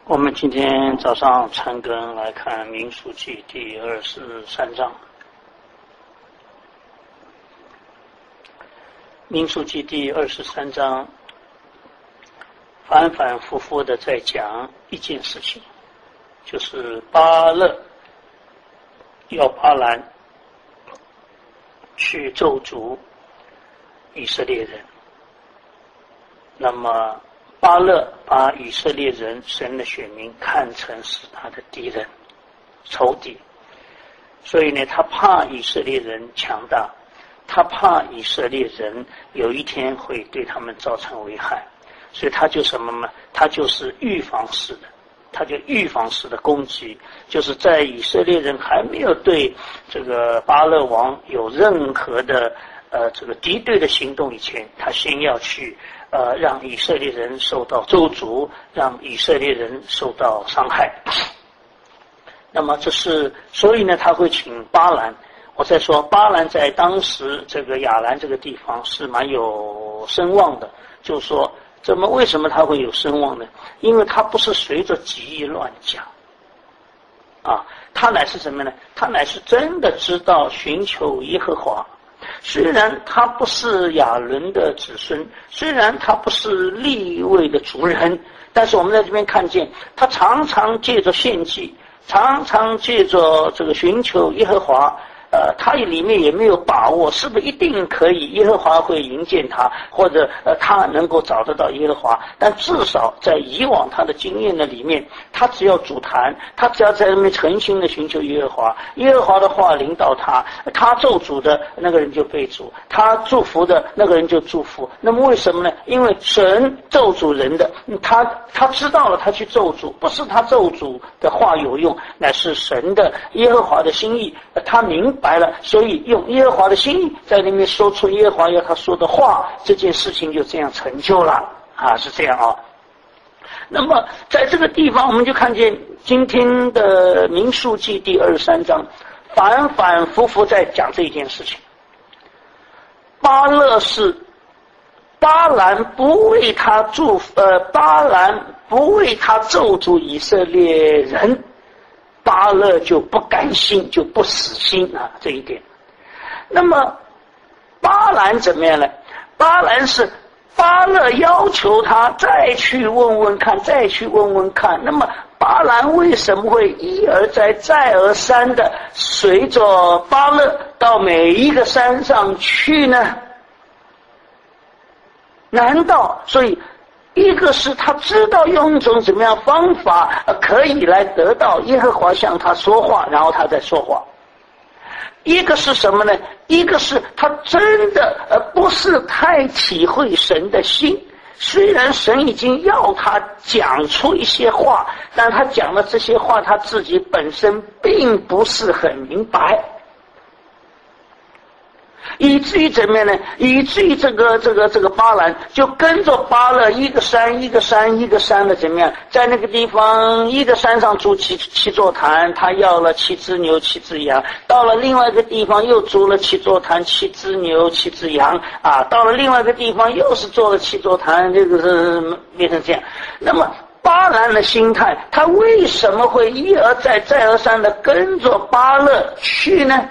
我们今天早上参更来看《民数记》第23章。《民数记》第23章反反复复的在讲一件事情，就是巴勒要巴兰去咒诅以色列人。那么巴勒把以色列人神的选民看成是他的敌人仇敌，所以呢他怕以色列人强大，他怕以色列人有一天会对他们造成危害，所以他就什么呢？他就是预防式的，他就预防式的攻击，就是在以色列人还没有对这个巴勒王有任何的这个敌对的行动以前，他先要去让以色列人受到咒诅，让以色列人受到伤害。那么这是，所以呢他会请巴兰。我再说，巴兰在当时这个亚兰这个地方是蛮有声望的，就是说为什么他会有声望呢？因为他不是随着己意乱讲啊，他乃是什么呢？他乃是真的知道寻求耶和华。虽然他不是亚伦的子孙，虽然他不是利未的族人，但是我们在这边看见他常常借着献祭，常常借着这个寻求耶和华，他里面也没有把握是不是一定可以耶和华会迎见他，或者他能够找得到耶和华，但至少在以往他的经验的里面，他只要主坛，他只要在那边诚心的寻求耶和华，耶和华的话领导他，他咒诅的那个人就被诅，他祝福的那个人就祝福。那么为什么呢？因为神咒诅人的，他知道了，他去咒诅，不是他咒诅的话有用，乃是神的耶和华的心意，他明白了，所以用耶和华的心意在里面说出耶和华要他说的话，这件事情就这样成就了啊，是这样啊。那么在这个地方我们就看见今天的民数记第23章反反复复在讲这一件事情。巴兰不为他巴兰不为他咒诅以色列人，巴勒就不甘心，就不死心啊，这一点。那么巴兰怎么样呢？巴勒要求他再去问问看，再去问问看。那么巴兰为什么会一而再再而三的随着巴勒到每一个山上去呢？难道所以一个是他知道用一种怎么样方法可以来得到耶和华向他说话，然后他再说话。一个是什么呢？一个是他真的不是太体会神的心，虽然神已经要他讲出一些话，但他讲的这些话他自己本身并不是很明白，以至于怎么样呢？以至于这个巴兰就跟着巴勒一个山一个山一个山的怎么样，在那个地方一个山上筑七座坛，他要了7只牛7只羊，到了另外一个地方又筑了7座坛7只牛7只羊啊，到了另外一个地方又是做了7座坛，这个是变成这样。那么巴兰的心态，他为什么会一而再再而三的跟着巴勒去呢？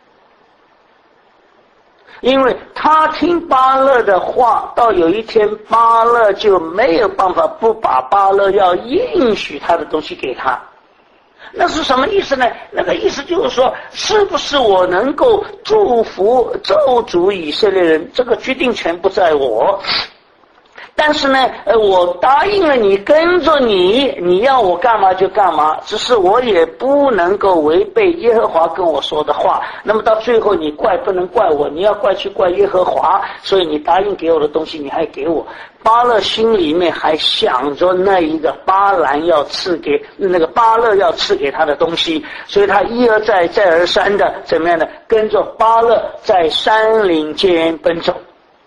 因为他听巴勒的话，到有一天巴勒就没有办法不把巴勒要应许他的东西给他。那是什么意思呢？那个意思就是说，是不是我能够祝福咒诅以色列人，这个决定权不在我，但是呢我答应了你，跟着你要我干嘛就干嘛，只是我也不能够违背耶和华跟我说的话。那么到最后你不能怪我，你要去怪耶和华，所以你答应给我的东西你还给我。巴勒心里面还想着那一个巴兰要赐给那个巴勒要赐给他的东西，所以他一而再再而三的怎么样呢？跟着巴勒在山岭间奔走。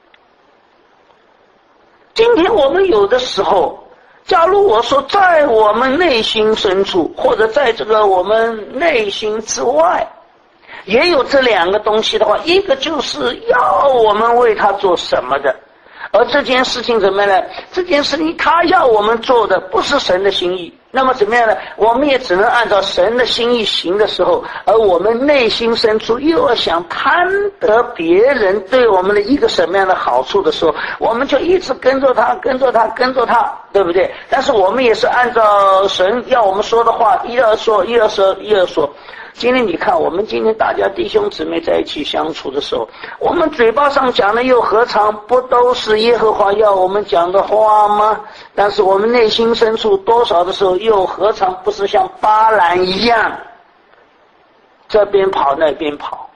今天我们有的时候，假如我说在我们内心深处，或者在这个我们内心之外，也有这两个东西的话，一个就是要我们为他做什么的，而这件事情怎么呢？这件事情他要我们做的不是神的心意， 那么怎么样呢？我们也只能按照神的心意行的时候，而我们内心深处又要想贪得别人对我们的一个什么样的好处的时候，我们就一直跟着他，对不对？但是我们也是按照神要我们说的话，一而说。今天你看，我们今天大家弟兄姊妹在一起相处的时候，我们嘴巴上讲的又何尝不都是耶和华要我们讲的话吗？但是我们内心深处多少的时候，又何尝不是像巴兰一样，这边跑那边跑？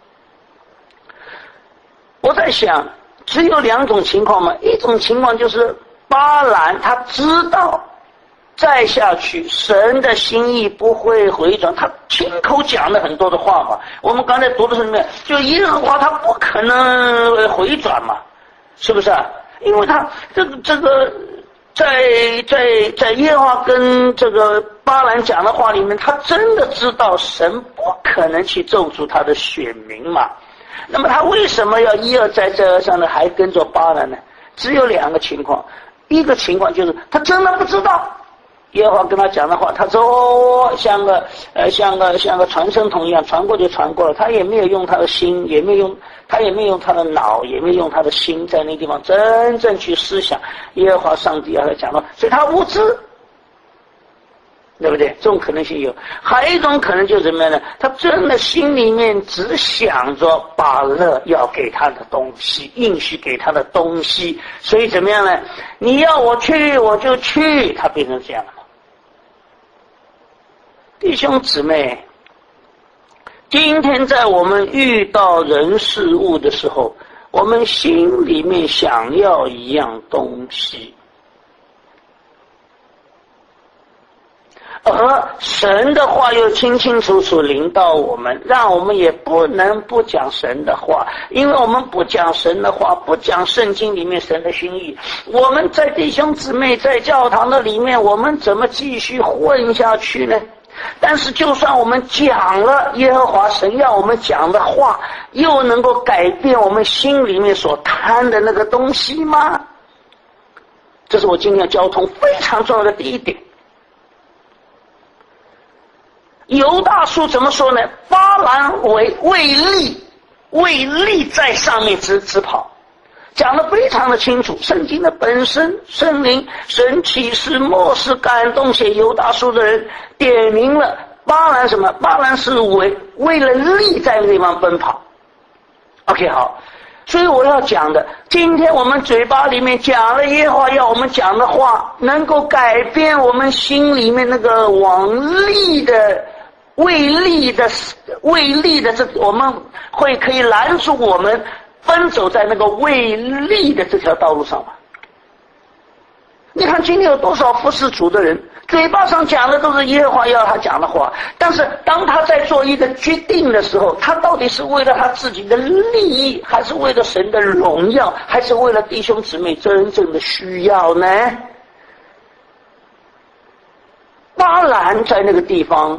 我在想，只有两种情况嘛，一种情况就是巴兰他知道再下去神的心意不会回转，他亲口讲了很多的话嘛。我们刚才读的是什么？就耶和华他不可能回转嘛，是不是啊？因为他这个在耶和华跟这个巴兰讲的话里面，他真的知道神不可能去咒诅他的选民嘛。那么他为什么要一而再再而三的还跟着巴兰呢？只有两个情况，一个情况就是他真的不知道耶和华跟他讲的话，他说像个传声筒一样传过就传过了，他也没有用他的心，他也没有用他的脑，也没有用他的心在那个地方真正去思想耶和华上帝要他讲的，所以他无知，对不对？这种可能性有。还有一种可能就是什么呢？他真的心里面只想着巴勒要给他的东西，应许给他的东西，所以怎么样呢？你要我去我就去，他变成这样了。弟兄姊妹，今天在我们遇到人事物的时候，我们心里面想要一样东西，而神的话又清清楚楚临到我们，让我们也不能不讲神的话，因为我们不讲神的话，不讲圣经里面神的心意，我们在弟兄姊妹在教堂的里面，我们怎么继续混下去呢？但是就算我们讲了耶和华神要我们讲的话，又能够改变我们心里面所贪的那个东西吗？这是我今天要交通非常重要的第一点。犹大书怎么说呢？巴兰为利在上面直跑，讲得非常的清楚。圣经的本身圣灵神启示默示感动写犹大书的人点明了巴兰什么？巴兰是为了利在那个地方奔跑。 OK 好，所以我要讲的，今天我们嘴巴里面讲了耶和华要我们讲的话，能够改变我们心里面那个往利的为利的这，我们可以拦住我们奔走在那个为利的这条道路上吗？你看今天有多少服侍主的人，嘴巴上讲的都是耶和华要他讲的话，但是当他在做一个决定的时候，他到底是为了他自己的利益，还是为了神的荣耀，还是为了弟兄姊妹真正的需要呢？巴兰在那个地方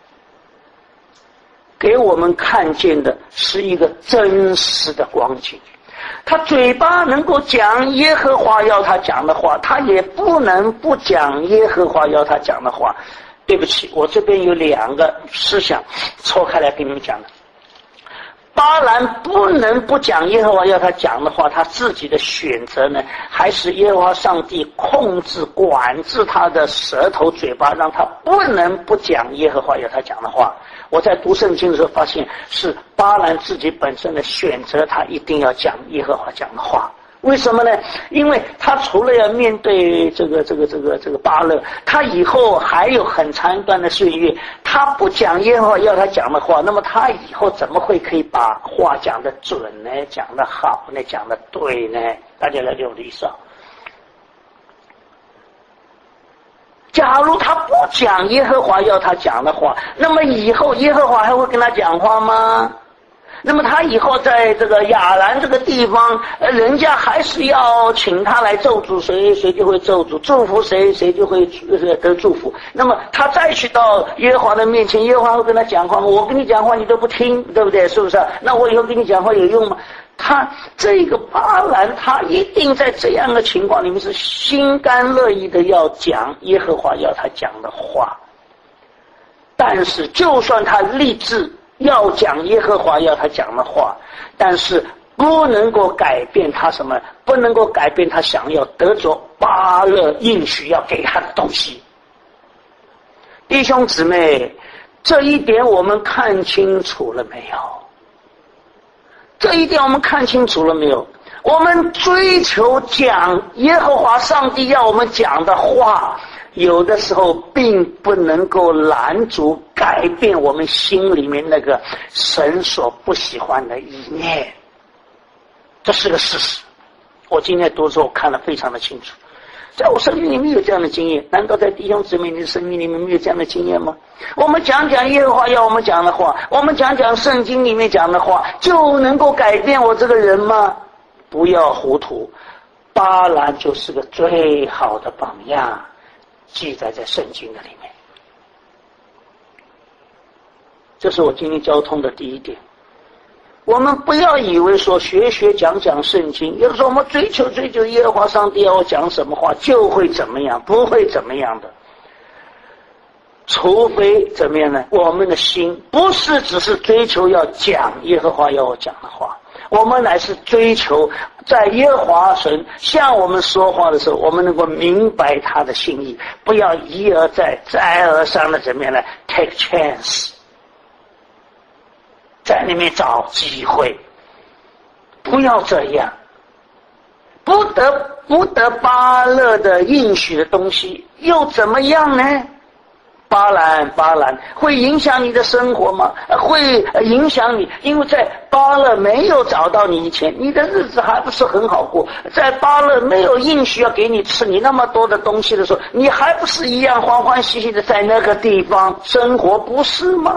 给我们看见的是一个真实的光景，他嘴巴能够讲耶和华要他讲的话，他也不能不讲耶和华要他讲的话。对不起，我这边有两个思想抽开来跟你们讲的。巴兰不能不讲耶和华要他讲的话，他自己的选择呢，还是耶和华上帝控制管制他的舌头嘴巴，让他不能不讲耶和华要他讲的话。我在读圣经的时候发现，是巴兰自己本身的选择，他一定要讲耶和华讲的话。为什么呢？因为他除了要面对这个巴勒，他以后还有很长一段的岁月，他不讲耶和华要他讲的话，那么他以后怎么会可以把话讲得准呢？讲得好呢？讲得对呢？大家了解我的意思啊？假如他不讲耶和华要他讲的话，那么以后耶和华还会跟他讲话吗？ 那么他以后在这个亚兰这个地方，人家还是要请他来咒诅谁，谁就会咒诅；祝福谁，谁就会得祝福。那么他再去到耶和华的面前，耶和华会跟他讲话吗？我跟你讲话你都不听，对不对？是不是？那我以后跟你讲话有用吗？他这个巴兰，他一定在这样的情况里面是心甘乐意的要讲耶和华要他讲的话。但是就算他立志要讲耶和华要他讲的话，但是不能够改变他什么？不能够改变他想要得着巴勒应许要给他的东西。弟兄姊妹，这一点我们看清楚了没有？这一点我们看清楚了没有？我们追求讲耶和华上帝要我们讲的话，有的时候并不能够拦阻改变我们心里面那个神所不喜欢的意念，这是个事实。我今天读的时候看得非常的清楚，在我生命里面有这样的经验，难道在弟兄姊妹你的生命里面没有这样的经验吗？我们讲讲耶和华要我们讲的话，我们讲讲圣经里面讲的话，就能够改变我这个人吗？不要糊涂，巴兰就是个最好的榜样，记载在圣经的里面。这是我今天交通的第一点。我们不要以为说学讲圣经，有的时候我们追求耶和华上帝要我讲什么话就会怎么样，不会怎么样的。除非怎么样呢？我们的心不是只是追求要讲耶和华要我讲的话，我们乃是追求在耶和华神向我们说话的时候，我们能够明白他的心意，不要一而再再而三的怎么样呢 take chance， 在里面找机会，不要这样。不得巴勒的应许的东西又怎么样呢？巴兰会影响你的生活吗？会影响你，因为在巴勒没有找到你以前，你的日子还不是很好过。在巴勒没有应许要给你吃你那么多的东西的时候，你还不是一样欢欢喜喜的在那个地方生活，不是吗？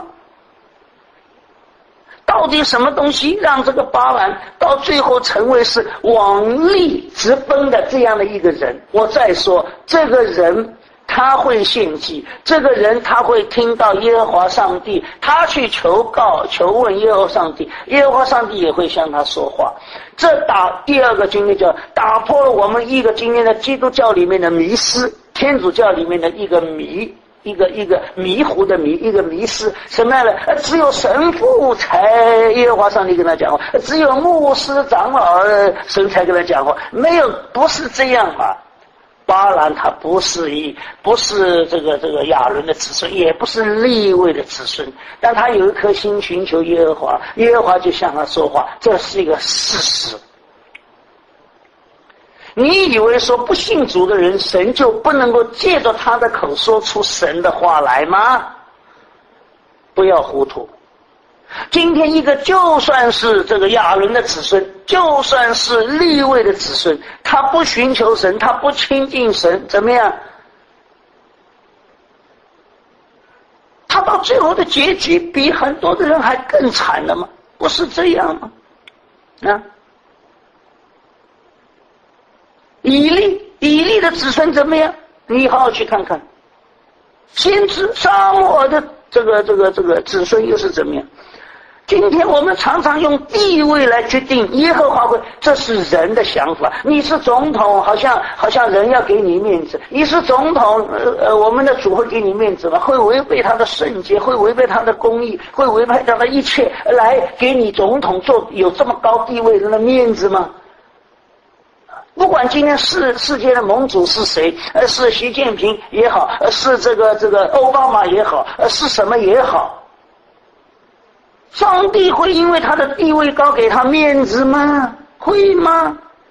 到底什么东西让这个巴兰到最后成为是往利直奔的这样的一个人？我再说，这个人他会献祭，这个人他会听到耶和华上帝，他去求问耶和华上帝，耶和华上帝也会向他说话。这第二个经验叫打破了我们一个经验的基督教里面的迷失，天主教里面的一个一个迷糊的迷，一个迷失。什么样的？只有神父才耶和华上帝跟他讲话，只有牧师长老神才跟他讲话，没有，不是这样嘛。巴兰他不是这个亚伦的子孙，也不是利未的子孙，但他有一颗心寻求耶和华，耶和华就向他说话，这是一个事实。你以为说不信主的人，神就不能够借着他的口说出神的话来吗？不要糊涂。今天一个就算是这个亚伦的子孙，就算是利未的子孙，他不寻求神，他不亲近神，怎么样？他到最后的结局比很多的人还更惨了吗？不是这样吗？以利的子孙怎么样？你好好去看看。先知撒母耳的这个子孙又是怎么样？今天我们常常用地位来决定耶和华会，这是人的想法。你是总统，好像人要给你面子；你是总统，我们的主会给你面子吗？会违背他的圣洁，会违背他的公义，会违背他的一切，来给你总统做有这么高地位的面子吗？不管今天世界的盟主是谁，是习近平也好，是这个奥巴马也好，是什么也好，上帝会因为他的地位高给他面子吗？会吗？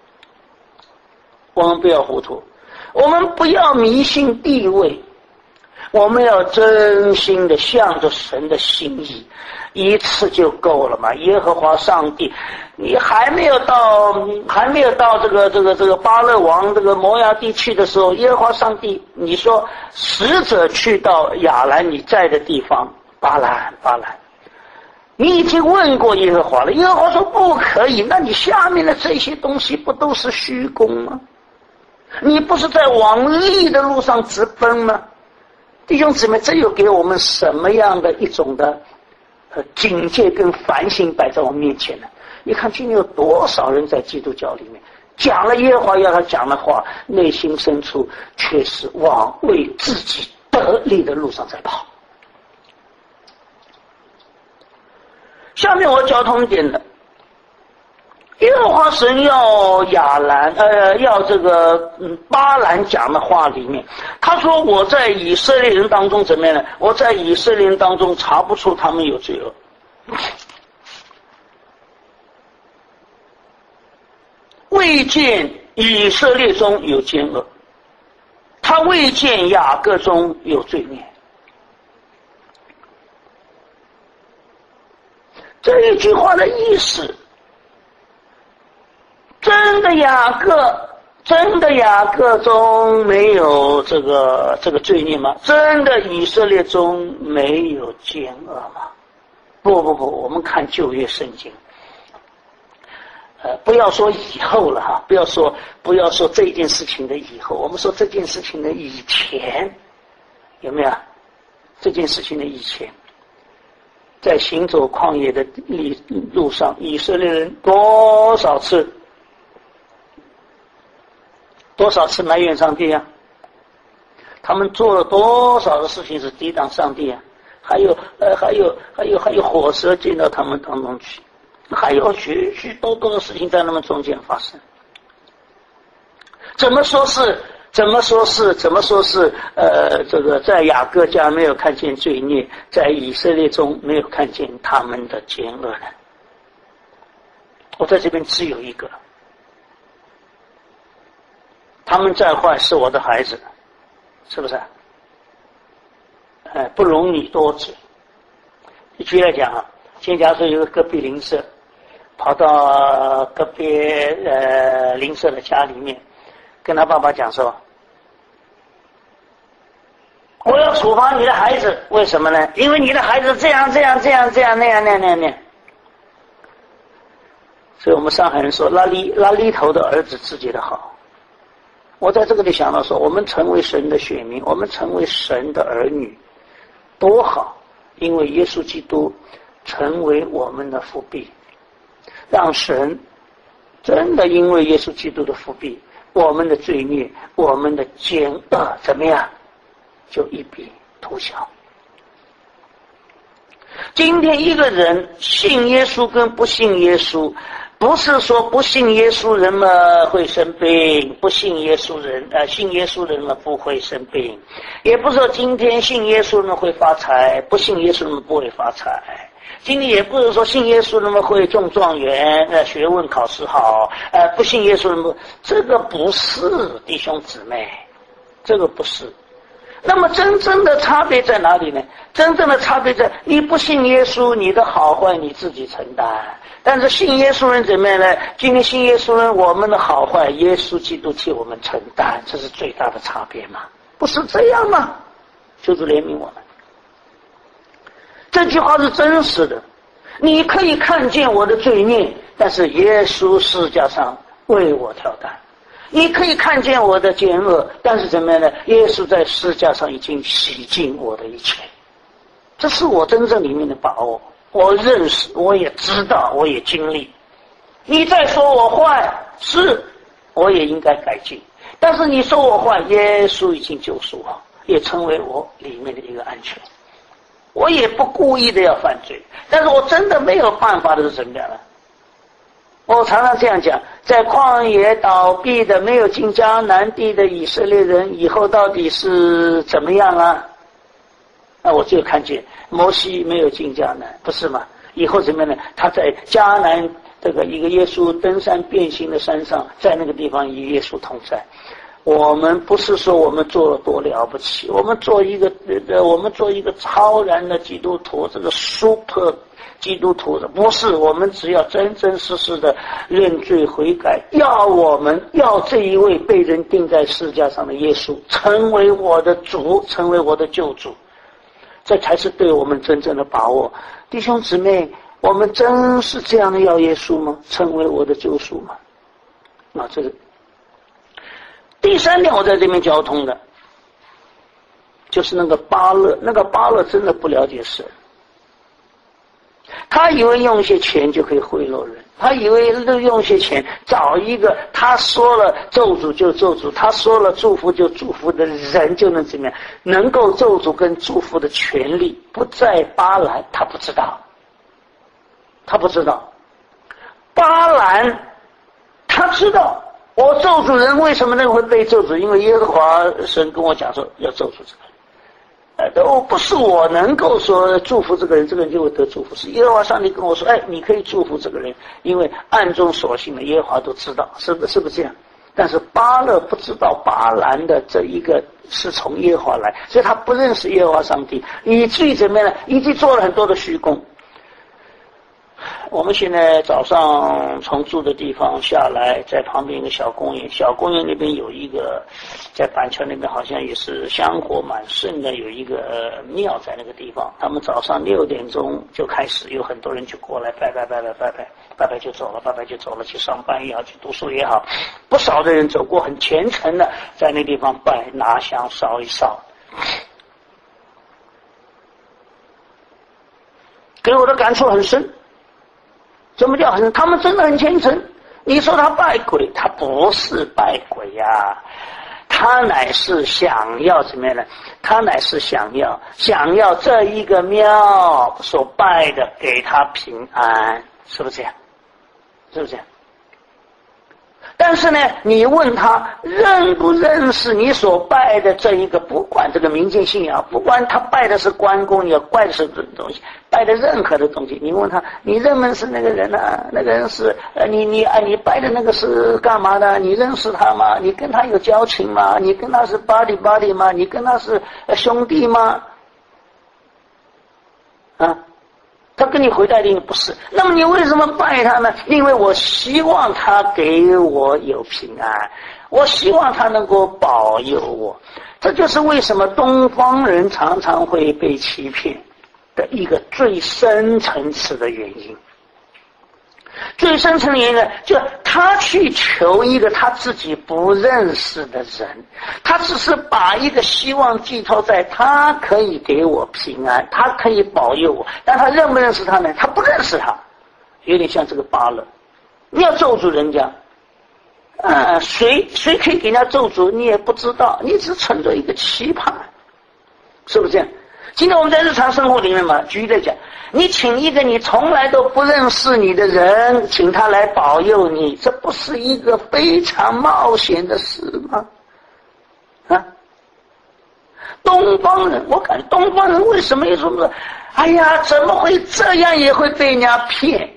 我们不要糊涂，我们不要迷信地位，我们要真心的向着神的心意，一次就够了嘛。耶和华上帝，你还没有到这个巴勒王这个摩押地去的时候，耶和华上帝，你说使者去到亚兰你在的地方，巴兰， 你已经问过耶和华了，耶和华说不可以，那你下面的这些东西不都是虚空吗？你不是在往利的路上直奔吗？弟兄姊妹，这又给我们什么样的一种的警戒跟反省摆在我们面前呢？你看今天有多少人在基督教里面讲了耶和华要他讲的话，内心深处却是往为自己得利的路上在跑。下面我交通一点的，耶和华神要要这个巴兰讲的话里面，他说我在以色列人当中怎么样呢？我在以色列人当中查不出他们有罪恶，未见以色列中有奸恶，他未见雅各中有罪孽。这一句话的意思，真的雅各中没有这个罪孽吗？真的以色列中没有奸恶吗？不，我们看旧约圣经，不要说以后了哈，不要说这件事情的以后，我们说这件事情的以前，有没有？这件事情的以前，在行走旷野的路上，以色列人多少次埋怨上帝啊？他们做了多少的事情是抵挡上帝啊？还有火蛇进到他们当中去，还有许许多多的事情在他们中间发生。怎么说是这个在雅各家没有看见罪孽，在以色列中没有看见他们的奸恶呢？我在这边只有一个，他们再坏是我的孩子，是不是？不容你多指。举例来讲啊，今天假如说有个隔壁邻舍跑到隔壁邻舍的家里面，跟他爸爸讲说，我要处罚你的孩子，为什么呢？因为你的孩子这样那样。所以我们上海人说拉犁头的儿子自己的好。我在这个里想到说，我们成为神的选民，我们成为神的儿女多好，因为耶稣基督成为我们的复辟，让神真的因为耶稣基督的复辟，我们的罪孽，我们的奸恶怎么样，就一笔涂销。今天一个人信耶稣跟不信耶稣，不是说不信耶稣人们会生病，不信耶稣人信耶稣人们不会生病，也不是说今天信耶稣人会发财，不信耶稣人不会发财。今天也不是说信耶稣人们会中状元，学问考试好，不信耶稣人们，这个不是，弟兄姊妹，这个不是。那么真正的差别在哪里呢？真正的差别在你不信耶稣，你的好坏你自己承担。但是信耶稣人怎么样呢？今天信耶稣人，我们的好坏耶稣基督替我们承担，这是最大的差别嘛？不是这样吗？求主怜悯我们。这句话是真实的，你可以看见我的罪孽，但是耶稣十架上为我挑担。你可以看见我的奸恶，但是怎么样呢？耶稣在十架上已经洗净我的一切。这是我真正里面的把握，我认识，我也知道，我也经历。你再说我坏，是我也应该改进，但是你说我坏，耶稣已经救赎我，也成为我里面的一个安全。我也不故意的要犯罪，但是我真的没有办法的是怎么样呢？我常常这样讲，在旷野倒闭的没有进迦南地的以色列人以后到底是怎么样啊？那我就看见摩西没有进迦南，不是吗？以后怎么样呢？他在迦南这个一个耶稣登山变形的山上，在那个地方与耶稣同在。我们不是说我们做了多了不起，我们做一个超然的基督徒，这个 super 基督徒的，不是，我们只要真真实实的认罪悔改，要这一位被人钉在十字架上的耶稣成为我的主，成为我的救主，这才是对我们真正的把握。弟兄姊妹， 我们真是这样的要耶稣吗？成为我的救赎吗？这个第三点我在这边交通的就是那个巴勒真的不了解神，他以为用一些钱就可以贿赂人，他以为用一些钱找一个他说了咒诅就咒诅，他说了祝福就祝福的人就能怎么样，能够咒诅跟祝福的权利不在巴兰，他不知道。巴兰他知道我咒诅人为什么会被咒诅，因为耶和华神跟我讲说要咒诅这个人，都不是我能够说祝福这个人，这个人就会得祝福，是耶和华上帝跟我说，你可以祝福这个人，因为暗中所信的耶和华都知道，是不是这样？但是巴勒不知道巴兰的这一个是从耶和华来，所以他不认识耶和华上帝，以至于怎么样呢？以至于做了很多的虚功。我们现在早上从住的地方下来，在旁边一个小公园那边有一个，在板桥那边好像也是香火蛮盛的，有一个庙在那个地方，他们早上6点钟就开始，有很多人就过来拜拜就走了，去上班也好，去读书也好，不少的人走过，很虔诚的在那地方拜，拿香烧一烧。给我的感触很深。什么叫很深？他们真的很虔诚。你说他拜鬼，他不是拜鬼呀，他乃是想要怎么样呢？他乃是想要这一个庙所拜的给他平安，是不是这样？但是呢，你问他认不认识你所拜的这一个，不管这个民间信仰，不管他拜的是关公，你要拜的是这种东西，拜的任何的东西，你问他，你认不认识那个人啊？那个人是你拜的那个是干嘛的？你认识他吗？你跟他有交情吗？你跟他是 buddy 吗？你跟他是兄弟吗？他跟你回答的不是，那么你为什么拜他呢？因为我希望他给我有平安，我希望他能够保佑我。这就是为什么东方人常常会被欺骗的一个最深层次的原因。最深层的原因呢，就他去求一个他自己不认识的人，他只是把一个希望寄托在他可以给我平安，他可以保佑我，但他认不认识他呢？他不认识他，有点像这个巴勒。你要咒诅人家，谁可以给人家咒诅，你也不知道，你只存着一个期盼，是不是这样？今天我们在日常生活里面嘛，举例讲，你请一个你从来都不认识你的人，请他来保佑你，这不是一个非常冒险的事吗？东方人，我感觉东方人为什么有什么？哎呀，怎么会这样也会被人家骗？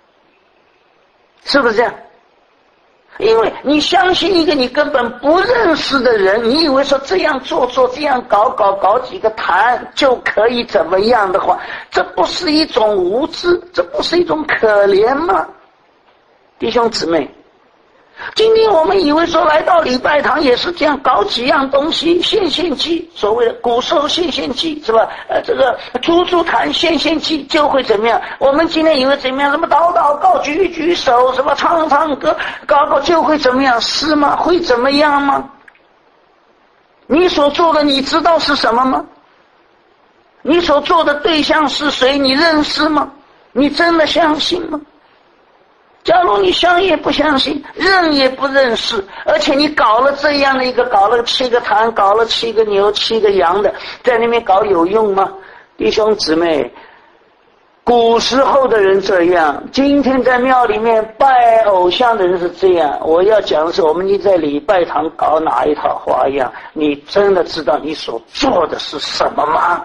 是不是这样？因为你相信一个你根本不认识的人，你以为说这样做这样搞几个坛就可以怎么样的话，这不是一种无知，这不是一种可怜吗？弟兄姊妹，今天我们以为说来到礼拜堂也是这样搞几样东西，献祭，所谓的古时候献祭是吧？这个出坛献祭就会怎么样？我们今天以为怎么样？什么祷告、举手，什么唱歌、搞就会怎么样？是吗？会怎么样吗？你所做的你知道是什么吗？你所做的对象是谁？你认识吗？你真的相信吗？假如你相也不相信，认也不认识，而且你搞了这样的一个，搞了7个坛，搞了7个牛、7个羊的，在那边搞有用吗？弟兄姊妹，古时候的人这样，今天在庙里面拜偶像的人是这样。我要讲的是，我们你在礼拜堂搞哪一套花样，你真的知道你所做的是什么吗？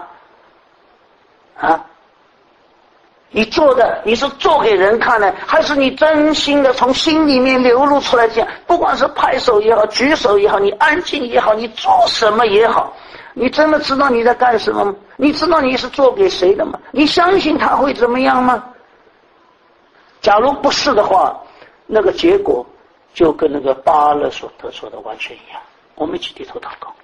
你做的，你是做给人看的，还是你真心的从心里面流露出来这样？不管是拍手也好，举手也好，你安静也好，你做什么也好，你真的知道你在干什么吗？你知道你是做给谁的吗？你相信他会怎么样吗？假如不是的话，那个结果就跟那个巴勒所得说的完全一样。我们一起低头祷告。